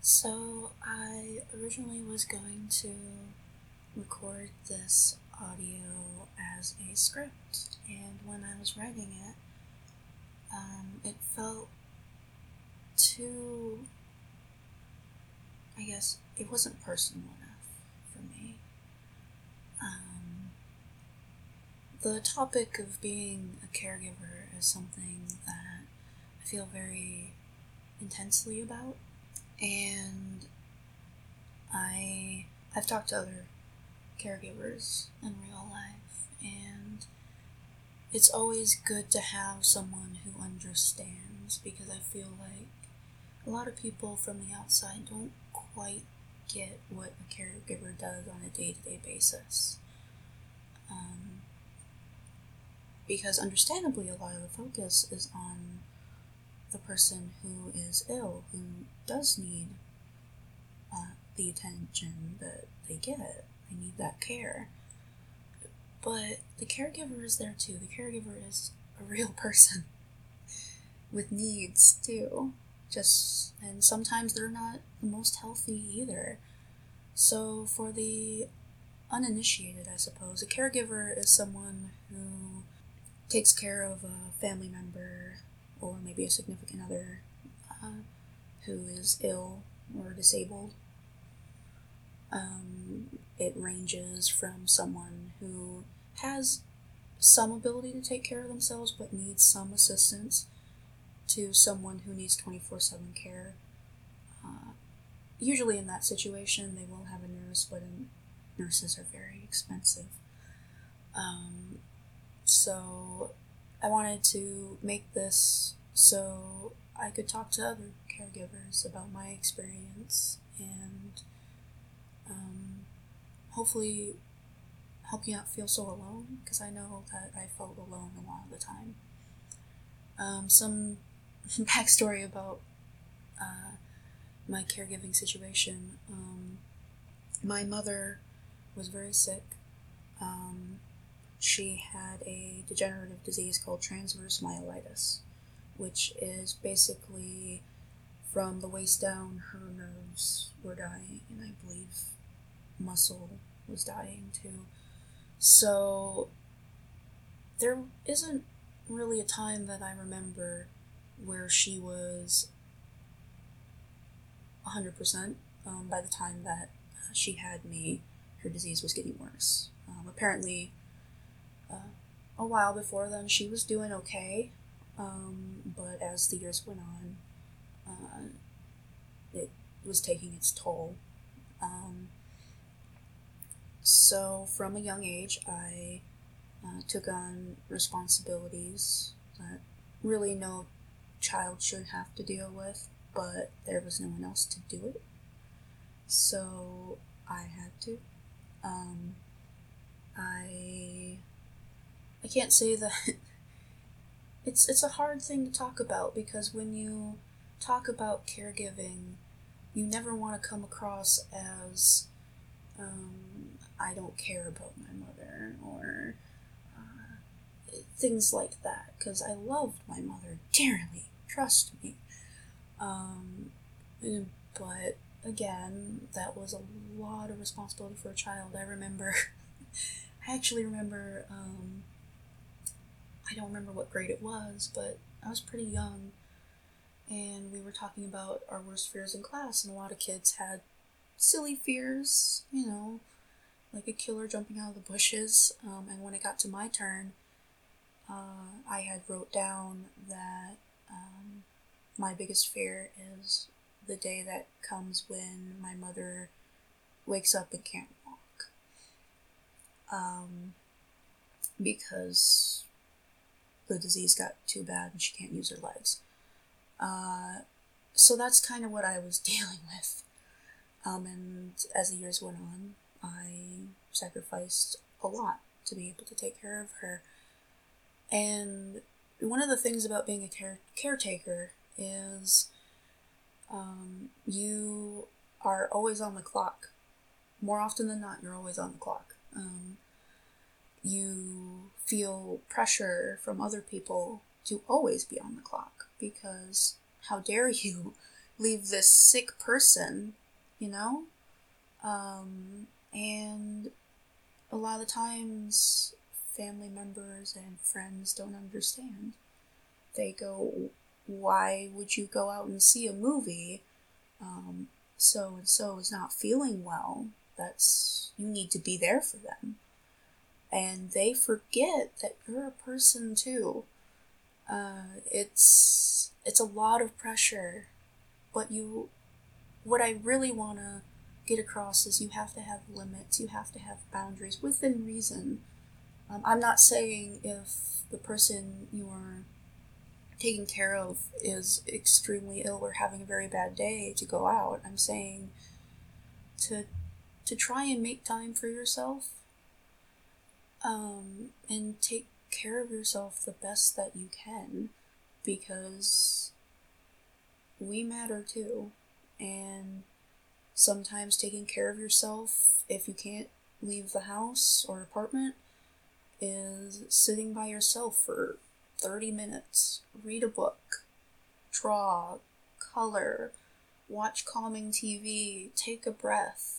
So, I originally was going to record this audio as a script, and when I was writing it, it felt too, I guess, it wasn't personal enough for me. Um, the topic of being a caregiver is something that I feel very intensely about, and I've talked to other caregivers in real life, and it's always good to have someone who understands, because I feel like a lot of people from the outside don't quite get what a caregiver does on a day-to-day basis. Um, because understandably, a lot of the focus is on the person who is ill, who does need the attention that they get. They need that care. But the caregiver is there too. The caregiver is a real person with needs too. And sometimes they're not the most healthy either. So for the uninitiated, I suppose, a caregiver is someone who takes care of a family member or maybe a significant other who is ill or disabled. It ranges from someone who has some ability to take care of themselves but needs some assistance to someone who needs 24/7 care. Usually in that situation, they will have a nurse, but nurses are very expensive. Um, so I wanted to make this so I could talk to other caregivers about my experience and hopefully help you not feel so alone, because I know that I felt alone a lot of the time. Some backstory about my caregiving situation. My mother was very sick. She had a degenerative disease called transverse myelitis, which is basically from the waist down, her nerves were dying, and I believe muscle was dying too. So there isn't really a time that I remember where she was 100%. By the time that she had me, her disease was getting worse. Apparently, a while before then, she was doing okay, but as the years went on, it was taking its toll. Um, so, from a young age, I took on responsibilities that really no child should have to deal with, but there was no one else to do it. So I had to. Um, I I can't say that it's a hard thing to talk about, because when you talk about caregiving, you never want to come across as I don't care about my mother, or things like that, because I loved my mother dearly, trust me. Um, but again, that was a lot of responsibility for a child. I actually remember, I don't remember what grade it was, but I was pretty young, and we were talking about our worst fears in class, and a lot of kids had silly fears, like a killer jumping out of the bushes. And when it got to my turn, I had wrote down that my biggest fear is the day that comes when my mother wakes up and can't walk. Because the disease got too bad and she can't use her legs. So that's kind of what I was dealing with. And as the years went on, I sacrificed a lot to be able to take care of her. And one of the things about being a caretaker is you are always on the clock. More often than not, you're always on the clock. You feel pressure from other people to always be on the clock, because how dare you leave this sick person, you know? And a lot of times family members and friends don't understand. They go, why would you go out and see a movie? So and so is not feeling well. You need to be there for them. And they forget that you're a person too. It's a lot of pressure, but what I really want to get across is you have to have limits, you have to have boundaries within reason. I'm not saying if the person you are taking care of is extremely ill or having a very bad day to go out. I'm saying to try and make time for yourself, and take care of yourself the best that you can, because we matter too. And sometimes taking care of yourself, if you can't leave the house or apartment, is sitting by yourself for 30 minutes, read a book, draw, color, watch calming TV, take a breath.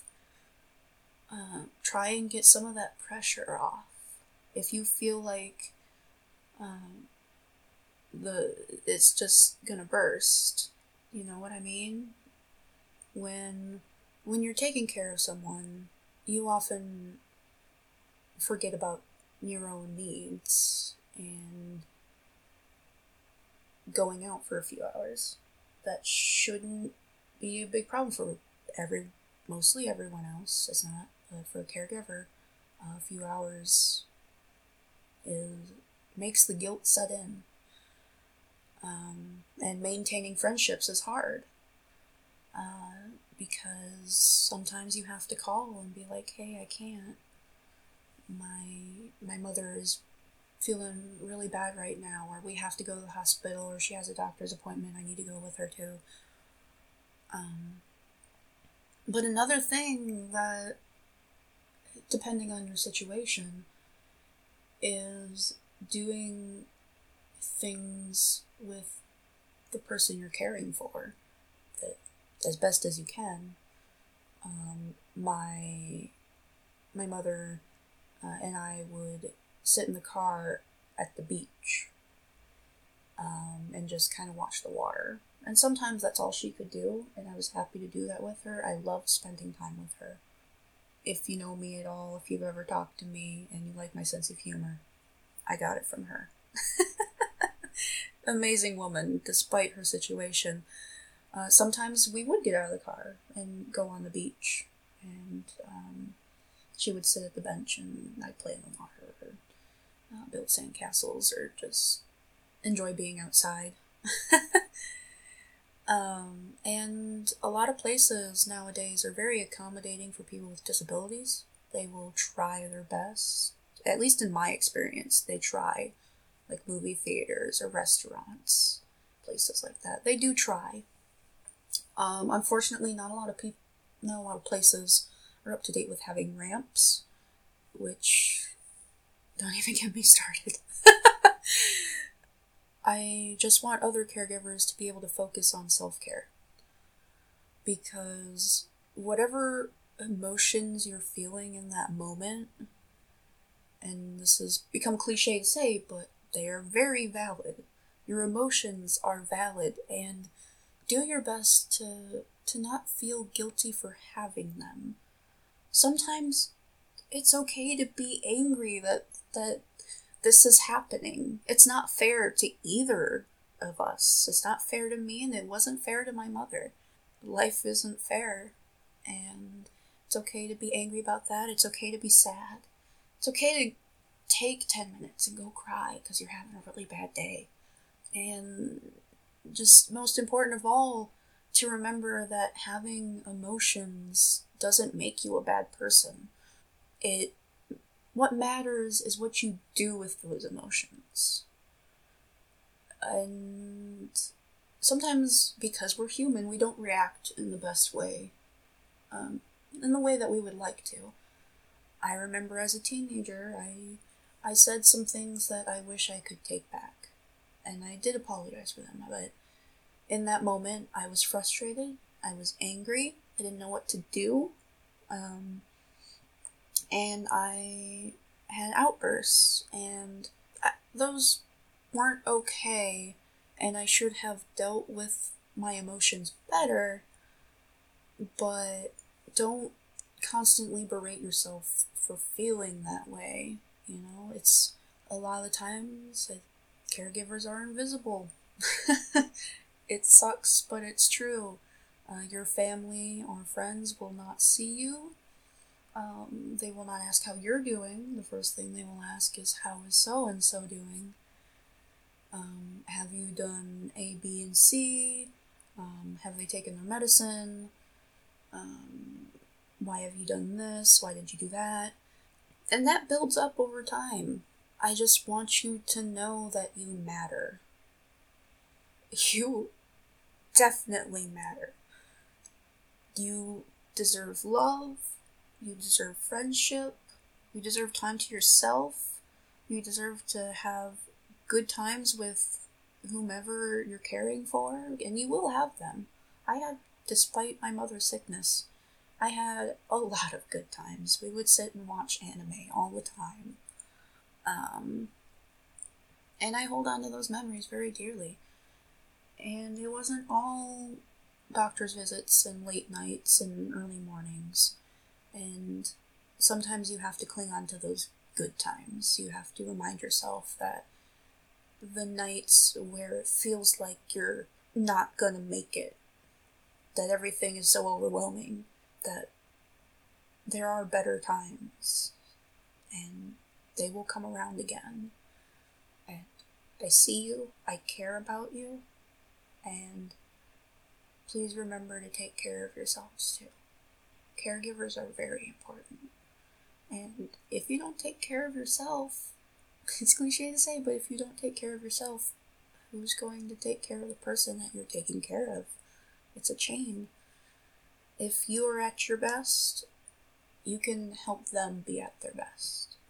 Try and get some of that pressure off. If you feel like it's just gonna burst, you know what I mean? When you're taking care of someone, you often forget about your own needs and going out for a few hours. That shouldn't be a big problem for mostly everyone else. It's not, but for a caregiver, a few hours makes the guilt set in. And maintaining friendships is hard. Because sometimes you have to call and be like, hey, I can't. My mother is feeling really bad right now, or we have to go to the hospital, or she has a doctor's appointment, I need to go with her too. But another thing that, depending on your situation, is doing things with the person you're caring for that as best as you can. My mother and I would sit in the car at the beach and just kind of watch the water. And sometimes that's all she could do, and I was happy to do that with her. I loved spending time with her. If you know me at all, if you've ever talked to me and you like my sense of humor, I got it from her. Amazing woman, despite her situation. Sometimes we would get out of the car and go on the beach, and she would sit at the bench and I'd play in the water, or build sandcastles, or just enjoy being outside. And a lot of places nowadays are very accommodating for people with disabilities. They will try their best. At least in my experience, they try. Like movie theaters or restaurants, places like that. They do try. Unfortunately, not a lot of places are up to date with having ramps, which don't even get me started. I just want other caregivers to be able to focus on self-care. Because whatever emotions you're feeling in that moment, and this has become cliche to say, but they are very valid. Your emotions are valid, and do your best to not feel guilty for having them. Sometimes it's okay to be angry that this is happening. It's not fair to either of us. It's not fair to me, and it wasn't fair to my mother. Life isn't fair, and it's okay to be angry about that. It's okay to be sad. It's okay to take 10 minutes and go cry because you're having a really bad day. And just most important of all, to remember that having emotions doesn't make you a bad person. What matters is what you do with those emotions. And sometimes, because we're human, we don't react in the best way, in the way that we would like to. I remember as a teenager, I said some things that I wish I could take back. And I did apologize for them, but in that moment, I was frustrated, I was angry, I didn't know what to do, and I had outbursts, and those weren't okay, and I should have dealt with my emotions better, but don't constantly berate yourself for feeling that way. It's a lot of times caregivers are invisible. It sucks, but it's true. Your family or friends will not see you. They will not ask how you're doing. The first thing they will ask is, how is so and so doing? Have you done A, B, and C? Have they taken their medicine? Why have you done this? Why did you do that? And that builds up over time. I just want you to know that you matter. You definitely matter. You deserve love. You deserve friendship. You deserve time to yourself. You deserve to have good times with whomever you're caring for, and you will have them. Despite my mother's sickness, I had a lot of good times. We would sit and watch anime all the time. And I hold on to those memories very dearly. And it wasn't all doctor's visits and late nights and early mornings. And sometimes you have to cling on to those good times. You have to remind yourself that the nights where it feels like you're not gonna make it, that everything is so overwhelming, that there are better times, and they will come around again. And I see you, I care about you, and please remember to take care of yourselves too. Caregivers are very important. And if you don't take care of yourself, it's cliche to say, but if you don't take care of yourself, who's going to take care of the person that you're taking care of? It's a chain. If you are at your best, you can help them be at their best.